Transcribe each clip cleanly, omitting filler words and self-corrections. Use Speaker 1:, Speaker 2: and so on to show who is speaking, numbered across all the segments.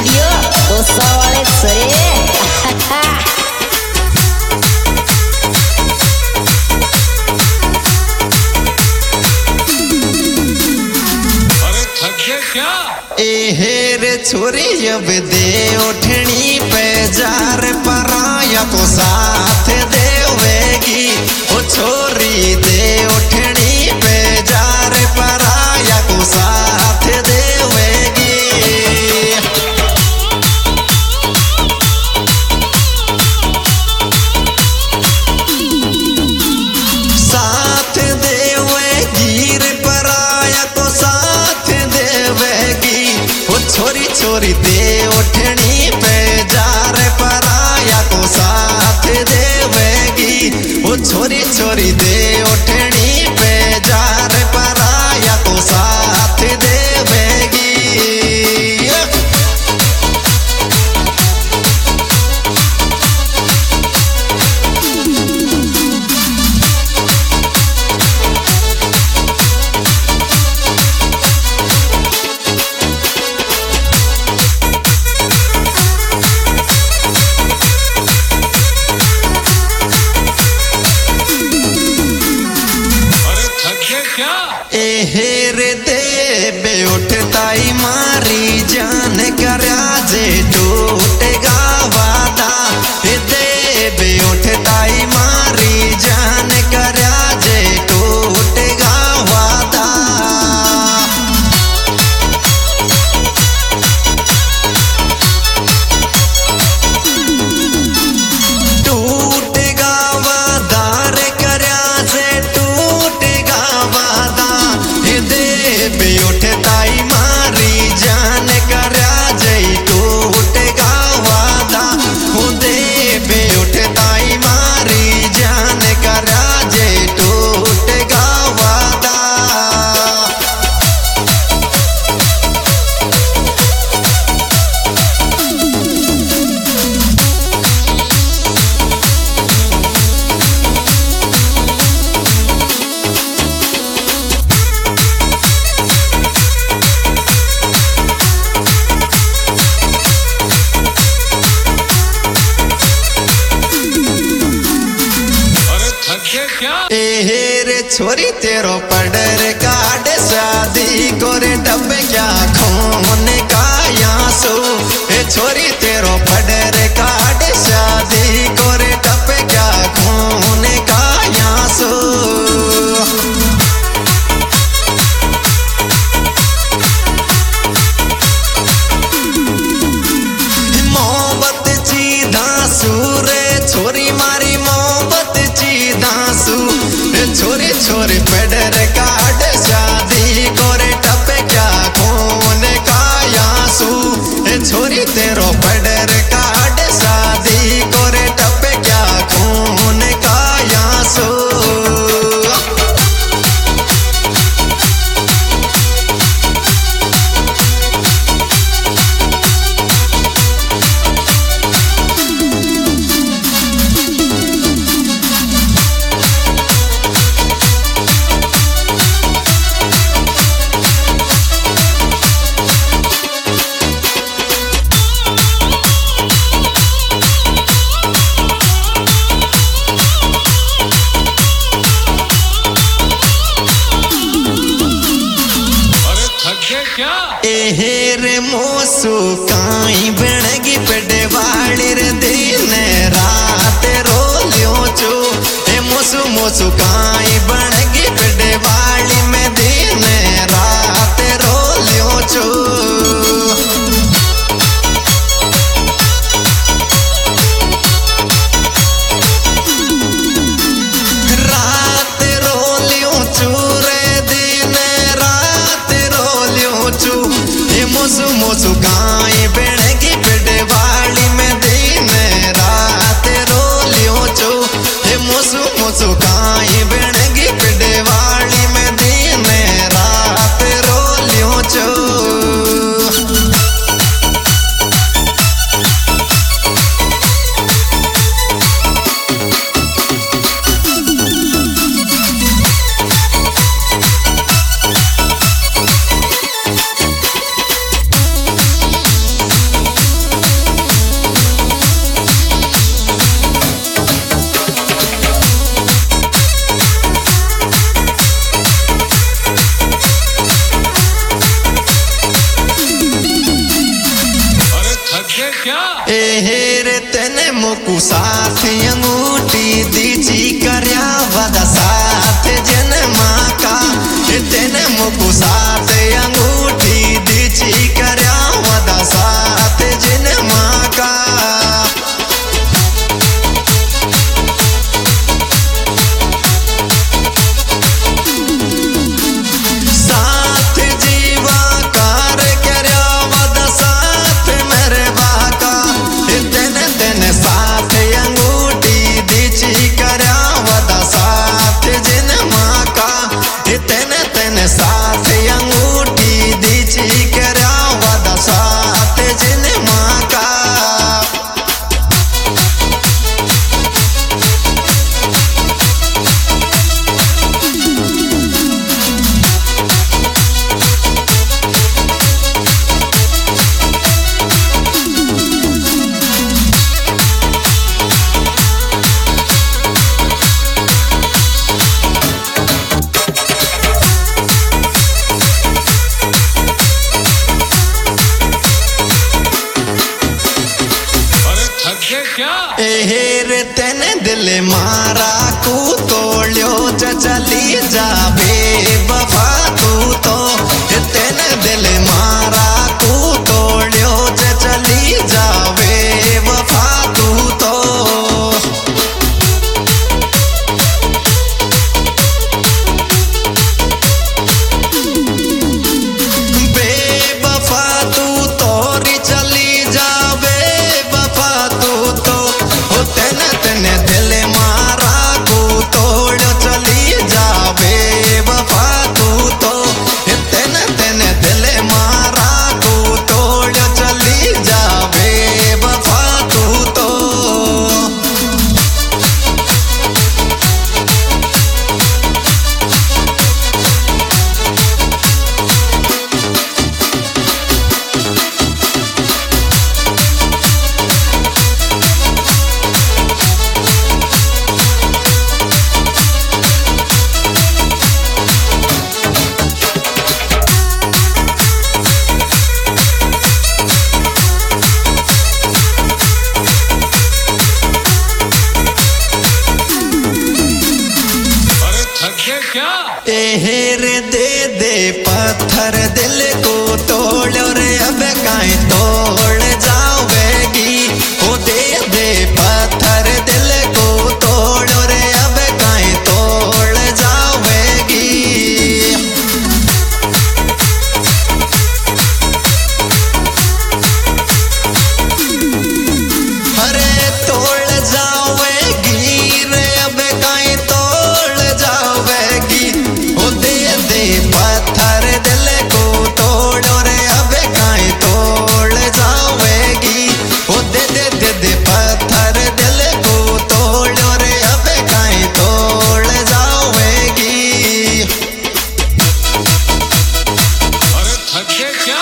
Speaker 1: Studio dosa वाले सरे।
Speaker 2: रे छोरी अब दे उठनी पे जार पराया को साथ देवेगी। ओ छोरी दे उठनी पे जार पराया को साथ देवेगी। साथ देवेगी रे पराया को साथ देवेगी। ओ छोरी छोरी दे उठनी पे जार पराया को साथ देवेगी। ओ छोरी छोरी दे उठनी पे जार पराया को साथ देवेगी। हेरे दे बे उठताई मारी जान करया जे टूटेगा वादा। दे बे उठताई मारी जान करया जे टूटेगा वादा। टूटेगा वादा रे करया जे टूटेगा वादा। बे उठताई मारी जान करया जई टूटेगा वादा। खुदे बे उठताई मारी जान करया जई टूटेगा वादा। रे छोरी तेरो पडर काट शादी गोरे डब्बे क्या खून का यासू। छोरी तेरो पडर काट शादी गोरे डब्बे क्या खून का यासू। मोहब्बत ची दासू रे छोरी मारी मोहब्बत ची दासू। छोरी छोरी पडर काट शादी गोरे टप्पे क्या खून का यासू। छोरी तेरो पडर काट शादी गोरे टप्पे क्या खून का यासू। रे मोसू काई बनगी पेडे वाली रे दिन रात रो लियो चो। मोसू मोसू काई बनगी पेडे वाली में दिन रात रो लियो चो। रात रो लियो चो रे दिन रात रो लियो चो। मोसू मोसू काई बनगी पेडे वाली में दिन रात रो लियो चो। मोसू मोसू काई बनगी पेडे वाली में दिन रात रो लियो चो। दिल मारा कू तोड़्यो चली जा बेवफा तू तो तेने दिल मारा कू तोड़्यो चली जा बेवफा तू तो रे दे दे पत्थर दिल को तोड़ो रे अब काहे तोड़ जाओगी ओ दे दे पत्थर दिल को तोड़ो रे अब काहे तोड़ जाओगी अरे तोड़ जाओगी रे अब काहे तोड़ जाओगी पत्थर दिल को तोड़ो रे अब काहे तोड़ जाओगी ओ दे दे दे दे पत्थर दिल को तोड़ो रे अब काहे तोड़ जाओगी
Speaker 3: अरे थक गए क्या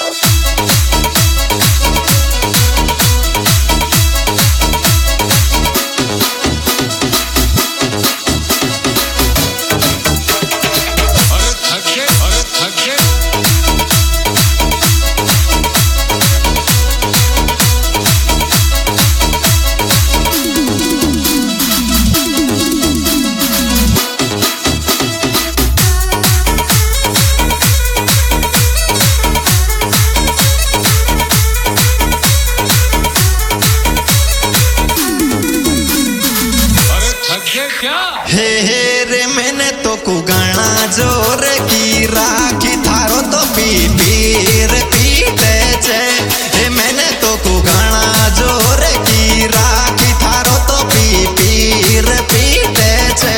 Speaker 2: हे रे मैंने तो कुगाना जोर की राखी थारो तो पीर पीटे छे हे मैंने तो कुगाना जोर की राखी थारो तो पीर पीटे छे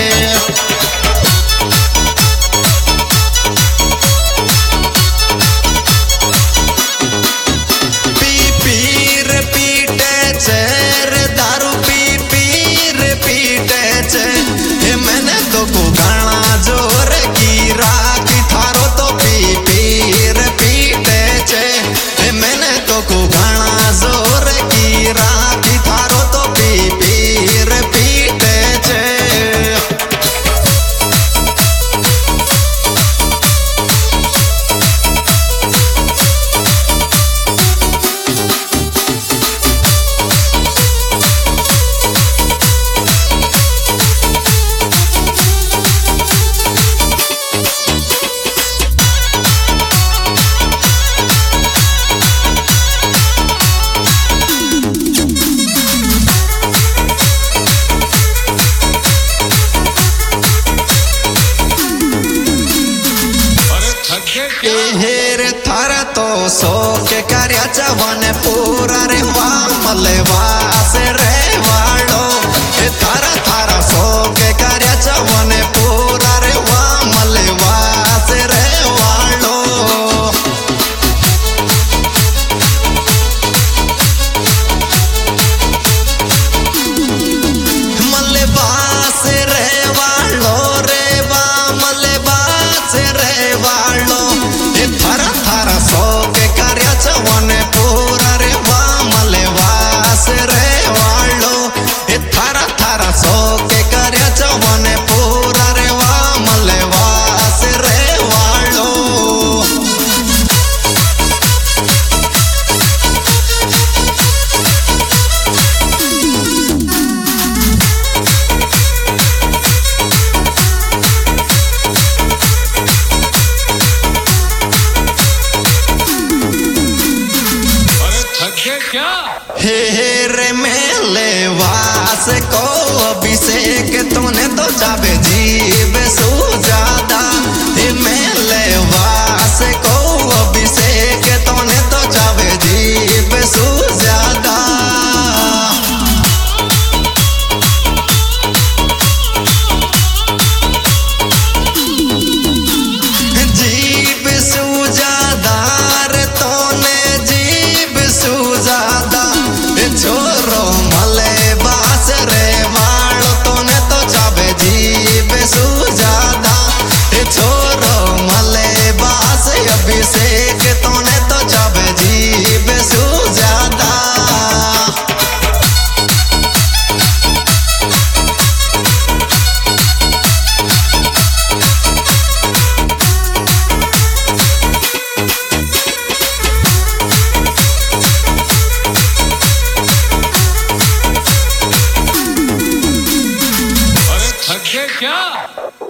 Speaker 2: पीर पीटे छे रे दारू पीर पीटे छे मैंने तो कुगाना जोर की राखी थारो तो पीर पीटे छे मैंने तो कुगाना जोर की राखी थारो तो पीर पीटे छे हेरे थारा तो सो के कार्या चवन पूरा रे वामले वास रे वालो थारा थारा सो के कार्या चवन पूरा रे वामले वास रे वालो मले वास रे वालो रे वामले वास रे वालो थारा थारा सो के कार्या चवन पूरा रे वामले वास रे चाबे जीव सुजादा मेले वास को अभिषेक तोने तो चाबे जीव सुजादा जीव सुजादार तोने जीव सुजादा छोरो मले बास रे वाल तोने तो चाबे जीव सुजादा छोरो मले बास अभिषेक तोने तो चाबे जीव सुजादा
Speaker 3: अरे थक गए क्या?